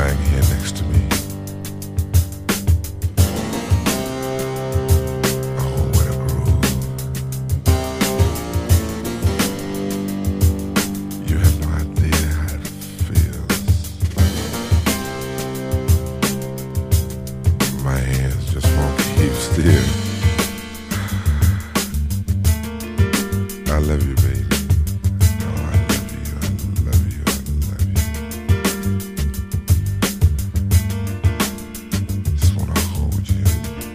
lying here next to me. Oh, what a groove. You have no idea how it feels. My hands just won't keep still. I love you, baby. Oh, I love you, I love you, I love you. Just wanna hold you.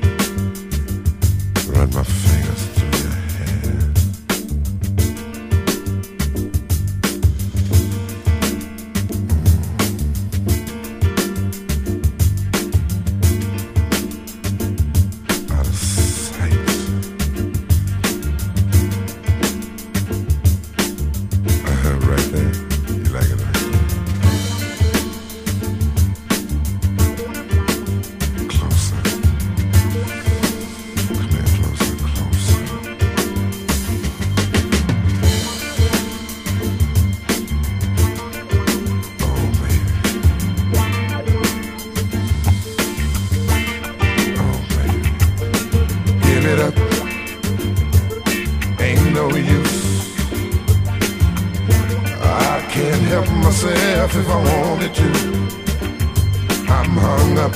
Run my fingers through your hair. Out of sight. Right there. You like it right there. Closer. Come here, closer, closer. Oh, baby. Oh, baby. Give it up. Ain't no use. I can't help myself if I wanted to. I'm hung up,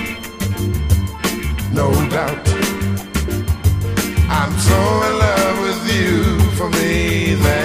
no doubt. I'm so in love with you, for me that